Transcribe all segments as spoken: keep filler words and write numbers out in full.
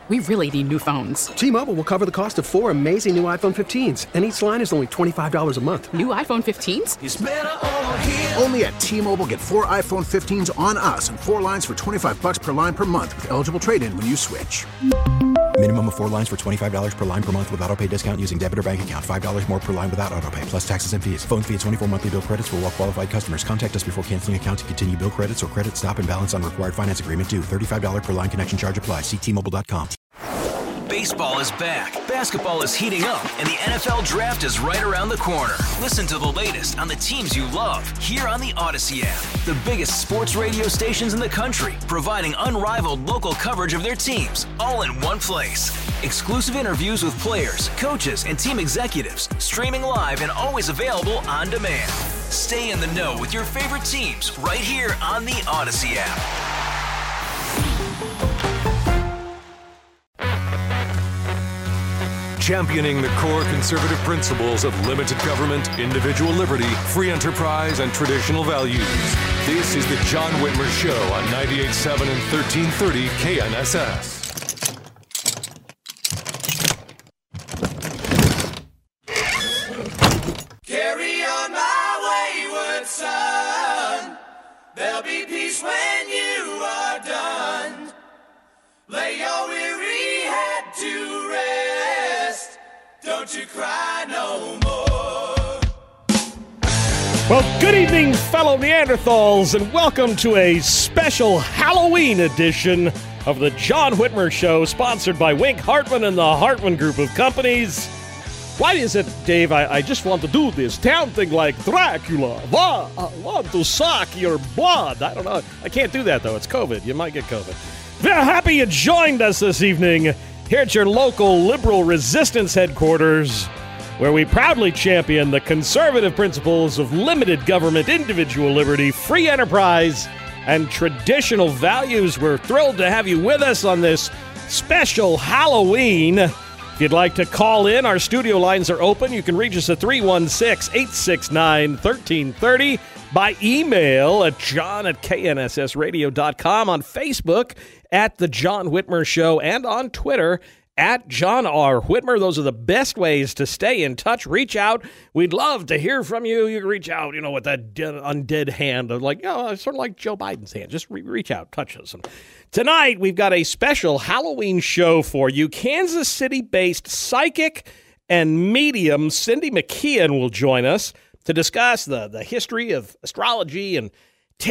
We really need new phones. T-Mobile will cover the cost of four amazing new iPhone fifteens, and each line is only twenty-five dollars a month. New iPhone fifteens? It's better over here. Only at T-Mobile, get four iPhone fifteens on us and four lines for twenty-five dollars per line per month with eligible trade-in when you switch. Minimum of four lines for twenty-five dollars per line per month with autopay discount using debit or bank account. five dollars more per line without autopay, plus taxes and fees. Phone fee at twenty-four monthly bill credits for well-qualified customers. Contact us before canceling account to continue bill credits or credit stop and balance on required finance agreement due. thirty-five dollars per line connection charge applies. See T Mobile dot com. Baseball is back, basketball is heating up, and the N F L Draft is right around the corner. Listen to the latest on the teams you love here on the Odyssey app. The biggest sports radio stations in the country, providing unrivaled local coverage of their teams, all in one place. Exclusive interviews with players, coaches, and team executives, streaming live and always available on demand. Stay in the know with your favorite teams right here on the Odyssey app. Championing the core conservative principles of limited government, individual liberty, free enterprise, and traditional values. This is the John Whitmer Show on ninety-eight point seven and thirteen thirty K N S S. Carry on my wayward son. There'll be peace when you are done. Lay your weary head to rest. Don't you cry no more. Well, good evening, fellow Neanderthals, and welcome to a special Halloween edition of the John Whitmer Show, sponsored by Wink Hartman and the Hartman Group of Companies. Why is it, Dave, I, I just want to do this town thing like Dracula? Why, I want to suck your blood. I don't know. I can't do that, though. It's COVID. You might get COVID. We're happy you joined us this evening here at your local liberal resistance headquarters, where we proudly champion the conservative principles of limited government, individual liberty, free enterprise, and traditional values. We're thrilled to have you with us on this special Halloween. If you'd like to call in, our studio lines are open. You can reach us at three one six, eight six nine, one three three zero, by email at john at k n s s radio dot com, on Facebook at The John Whitmer Show, and on Twitter at John R. Whitmer. Those are the best ways to stay in touch. Reach out. We'd love to hear from you. You can reach out, you know, with that dead, undead hand of like, you know, sort of like Joe Biden's hand. Just re- reach out, touch us. And tonight, we've got a special Halloween show for you. Kansas City-based psychic and medium Cindy McKeon will join us to discuss the, the history of astrology and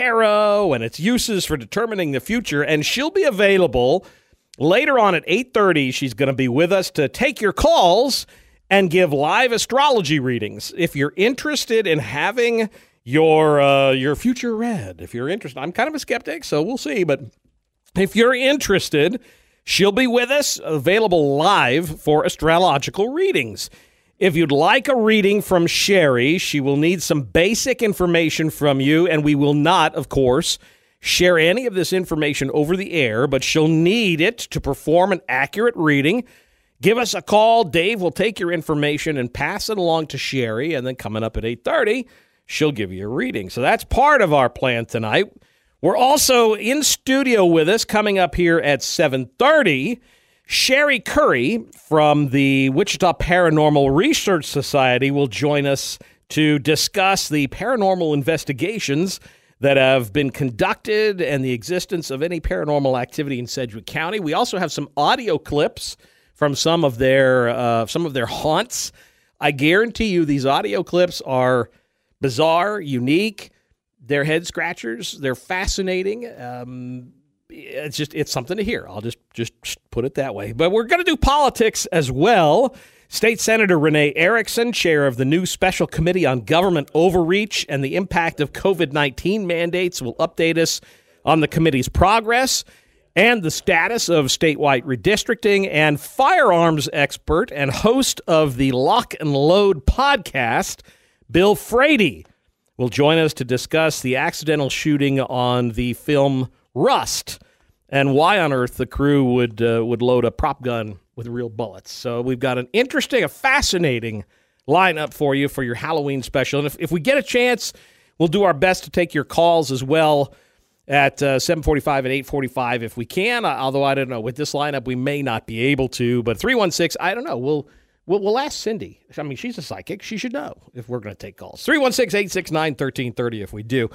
tarot and its uses for determining the future. And she'll be available later on at eight thirty. She's going to be with us to take your calls and give live astrology readings. If you're interested in having your uh, your future read, if you're interested, I'm kind of a skeptic, so we'll see. But if you're interested, she'll be with us, available live for astrological readings. If you'd like a reading from Sherry, she will need some basic information from you, and we will not, of course, share any of this information over the air, but she'll need it to perform an accurate reading. Give us a call. Dave will take your information and pass it along to Sherry, and then coming up at eight thirty, she'll give you a reading. So that's part of our plan tonight. We're also in studio with us coming up here at seven thirty. Sherry Curry from the Wichita Paranormal Research Society will join us to discuss the paranormal investigations that have been conducted and the existence of any paranormal activity in Sedgwick County. We also have some audio clips from some of their uh, some of their haunts. I guarantee you these audio clips are bizarre, unique. They're head scratchers. They're fascinating. Um, it's just it's something to hear. I'll just just put it that way. But we're going to do politics as well. State Senator Renee Erickson, chair of the new Special Committee on Government Overreach and the Impact of COVID nineteen Mandates, will update us on the committee's progress and the status of statewide redistricting. And firearms expert and host of the Lock and Load podcast, Bill Frady, will join us to discuss the accidental shooting on the film Rust and why on earth the crew would uh, would load a prop gun with real bullets. So we've got an interesting, a fascinating lineup for you for your Halloween special. And if, if we get a chance, we'll do our best to take your calls as well at uh, seven forty-five and eight forty-five if we can, although I don't know. With this lineup, we may not be able to. But three one six, I don't know. We'll, we'll, we'll ask Cindy. I mean, she's a psychic. She should know if we're going to take calls. three one six, eight six nine, one three three zero if we do.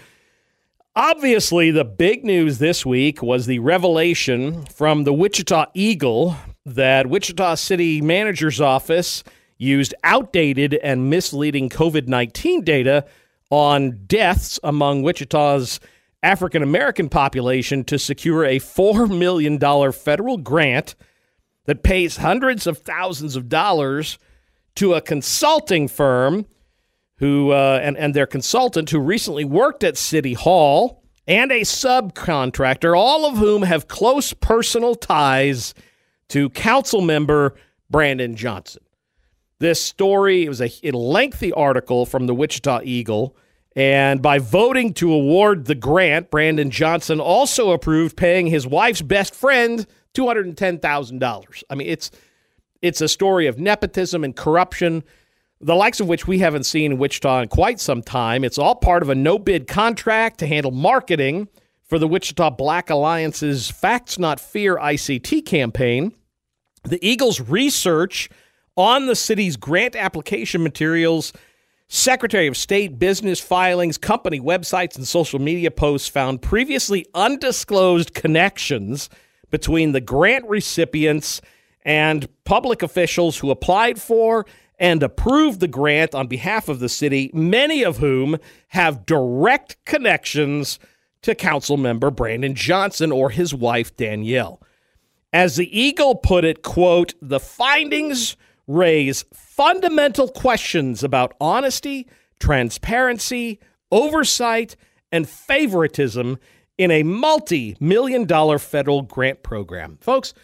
Obviously, the big news this week was the revelation from the Wichita Eagle that Wichita City Manager's Office used outdated and misleading COVID nineteen data on deaths among Wichita's African-American population to secure a four million dollars federal grant that pays hundreds of thousands of dollars to a consulting firm who uh, and, and their consultant who recently worked at City Hall and a subcontractor, all of whom have close personal ties to council member Brandon Johnson. This story, it was a, a lengthy article from the Wichita Eagle. And by voting to award the grant, Brandon Johnson also approved paying his wife's best friend two hundred ten thousand dollars. I mean, it's it's a story of nepotism and corruption, the likes of which we haven't seen in Wichita in quite some time. It's all part of a no-bid contract to handle marketing for the Wichita Black Alliance's Facts Not Fear I C T campaign. The Eagle's research on the city's grant application materials, Secretary of State business filings, company websites, and social media posts found previously undisclosed connections between the grant recipients and public officials who applied for and approved the grant on behalf of the city, many of whom have direct connections to council member Brandon Johnson or his wife, Danielle. As the Eagle put it, quote, the findings raise fundamental questions about honesty, transparency, oversight, and favoritism in a multi-million dollar federal grant program. Folks,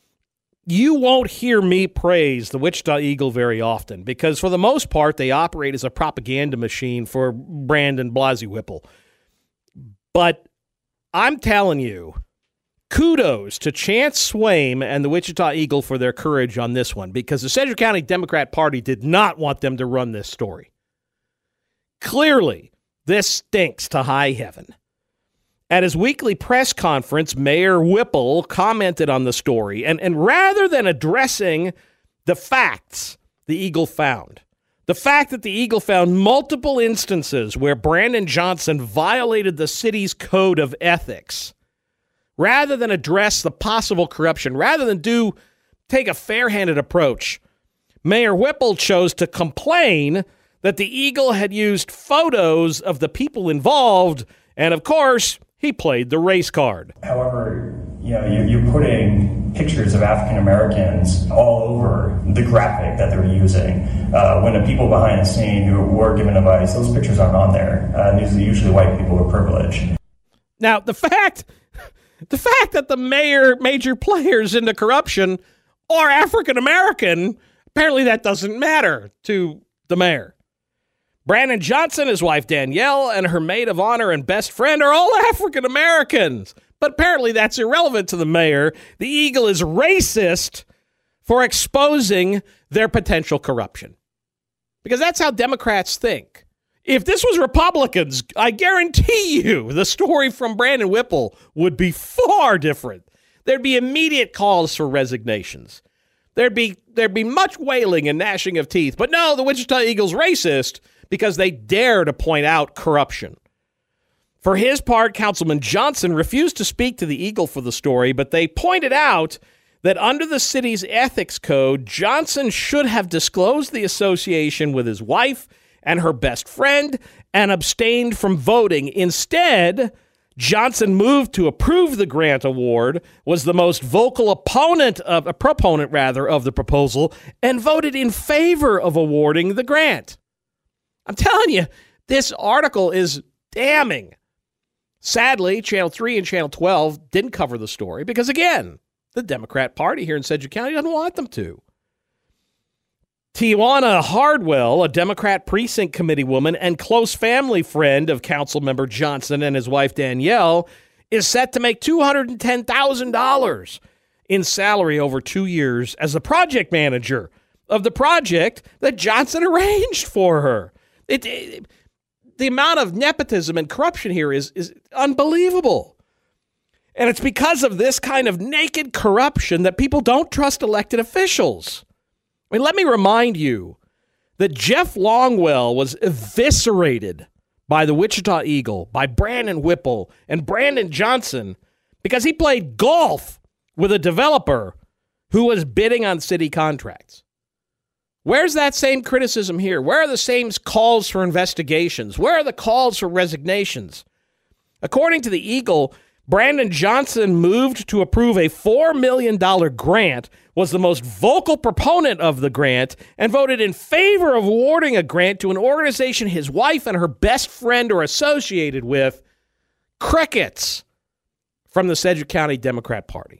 you won't hear me praise the Wichita Eagle very often because for the most part, they operate as a propaganda machine for Brandon Blasey Whipple. But I'm telling you, kudos to Chance Swaim and the Wichita Eagle for their courage on this one because the Sedgwick County Democrat Party did not want them to run this story. Clearly, this stinks to high heaven. At his weekly press conference, Mayor Whipple commented on the story, and, and rather than addressing the facts the Eagle found, the fact that the Eagle found multiple instances where Brandon Johnson violated the city's code of ethics, rather than address the possible corruption, rather than do take a fair-handed approach, Mayor Whipple chose to complain that the Eagle had used photos of the people involved, and of course, he played the race card. However, you know, you're putting pictures of African Americans all over the graphic that they're using. Uh, when the people behind the scene who were given advice, those pictures aren't on there. Uh, these are usually white people with privilege. Now, the fact... The fact that the mayor, major players in the corruption are African-American, apparently that doesn't matter to the mayor. Brandon Johnson, his wife Danielle, and her maid of honor and best friend are all African-Americans. But apparently that's irrelevant to the mayor. The Eagle is racist for exposing their potential corruption. Because that's how Democrats think. If this was Republicans, I guarantee you the story from Brandon Whipple would be far different. There'd be immediate calls for resignations. There'd be there'd be much wailing and gnashing of teeth. But no, the Wichita Eagle's racist because they dare to point out corruption. For his part, Councilman Johnson refused to speak to the Eagle for the story, but they pointed out that under the city's ethics code, Johnson should have disclosed the association with his wife and her best friend, and abstained from voting. Instead, Johnson moved to approve the grant award, was the most vocal opponent of a proponent rather of the proposal, and voted in favor of awarding the grant. I'm telling you, this article is damning. Sadly, Channel three and Channel twelve didn't cover the story because, again, the Democrat Party here in Sedgwick County doesn't want them to. Tijuana Hardwell, a Democrat precinct committee woman and close family friend of Councilmember Johnson and his wife Danielle, is set to make two hundred ten thousand dollars in salary over two years as a project manager of the project that Johnson arranged for her. It, it, the amount of nepotism and corruption here is, is unbelievable. And it's because of this kind of naked corruption that people don't trust elected officials. I mean, let me remind you that Jeff Longwell was eviscerated by the Wichita Eagle, by Brandon Whipple and Brandon Johnson, because he played golf with a developer who was bidding on city contracts. Where's that same criticism here? Where are the same calls for investigations? Where are the calls for resignations? According to the Eagle, Brandon Johnson moved to approve a four million dollars grant, was the most vocal proponent of the grant, and voted in favor of awarding a grant to an organization his wife and her best friend are associated with, Crickets, from the Sedgwick County Democrat Party.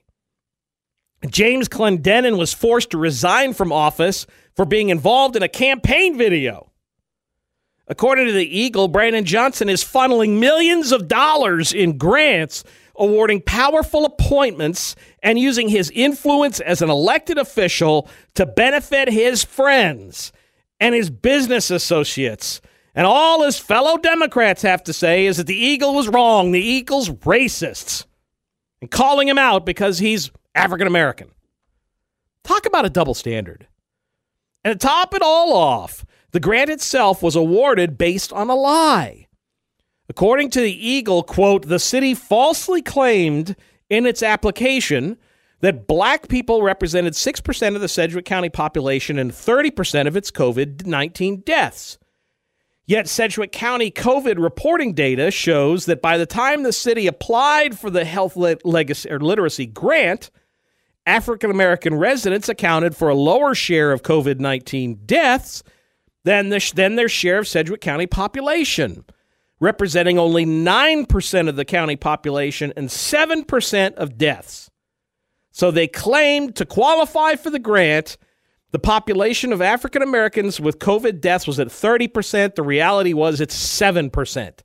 James Clendenin was forced to resign from office for being involved in a campaign video. According to the Eagle, Brandon Johnson is funneling millions of dollars in grants, awarding powerful appointments, and using his influence as an elected official to benefit his friends and his business associates. And all his fellow Democrats have to say is that the Eagle was wrong. The Eagle's racists. And calling him out because he's African American. Talk about a double standard. And to top it all off, the grant itself was awarded based on a lie. According to the Eagle, quote, the city falsely claimed in its application that black people represented six percent of the Sedgwick County population and thirty percent of its covid nineteen deaths. Yet Sedgwick County COVID reporting data shows that by the time the city applied for the health le- legacy, or literacy grant, African-American residents accounted for a lower share of covid nineteen deaths than, the, than their share of Sedgwick County population, representing only nine percent of the county population and seven percent of deaths. So they claimed to qualify for the grant, the population of African Americans with COVID deaths was at thirty percent. The reality was it's seven percent.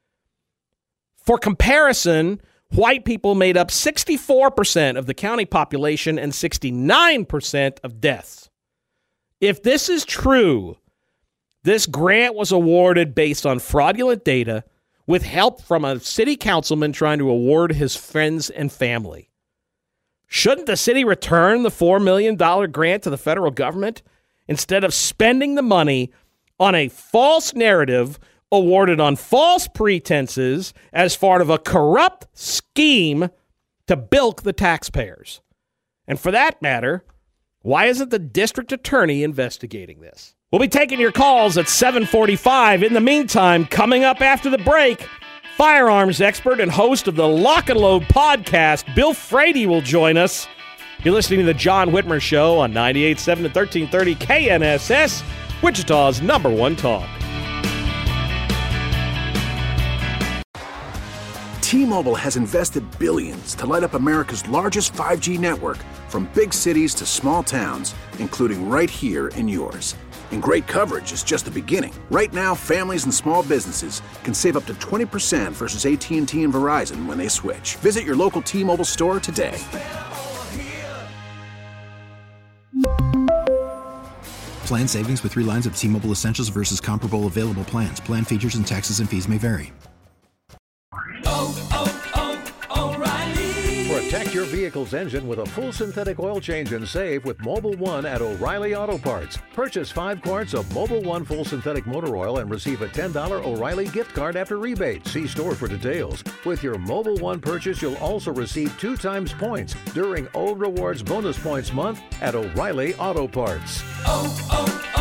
For comparison, white people made up sixty-four percent of the county population and sixty-nine percent of deaths. If this is true, this grant was awarded based on fraudulent data with help from a city councilman trying to award his friends and family. Shouldn't the city return the four million dollars grant to the federal government instead of spending the money on a false narrative awarded on false pretenses as part of a corrupt scheme to bilk the taxpayers? And for that matter, why isn't the district attorney investigating this? We'll be taking your calls at seven forty-five. In the meantime, coming up after the break, firearms expert and host of the Lock and Load podcast, Bill Frady, will join us. You're listening to the John Whitmer Show on ninety-eight point seven and thirteen thirty K N S S, Wichita's number one talk. T-Mobile has invested billions to light up America's largest five G network, from big cities to small towns, including right here in yours. And great coverage is just the beginning. Right now, families and small businesses can save up to twenty percent versus A T and T and Verizon when they switch. Visit your local T-Mobile store today. Plan savings with three lines of T-Mobile Essentials versus comparable available plans. Plan features and taxes and fees may vary. Oh, oh, oh, O'Reilly. Protect your vehicle's engine with a full synthetic oil change and save with Mobil one at O'Reilly Auto Parts. Purchase five quarts of Mobil one full synthetic motor oil and receive a ten dollars O'Reilly gift card after rebate. See store for details. With your Mobil one purchase, you'll also receive two times points during O Rewards Bonus Points Month at O'Reilly Auto Parts. Oh,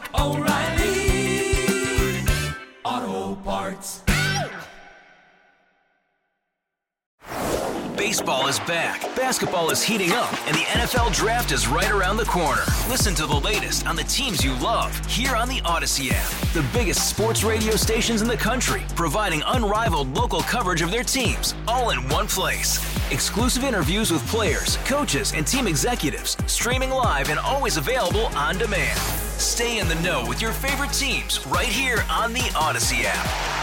oh, oh, O'Reilly Auto Parts. Baseball is back, basketball is heating up, and the N F L Draft is right around the corner. Listen to the latest on the teams you love here on the Odyssey app. The biggest sports radio stations in the country, providing unrivaled local coverage of their teams, all in one place. Exclusive interviews with players, coaches, and team executives, streaming live and always available on demand. Stay in the know with your favorite teams right here on the Odyssey app.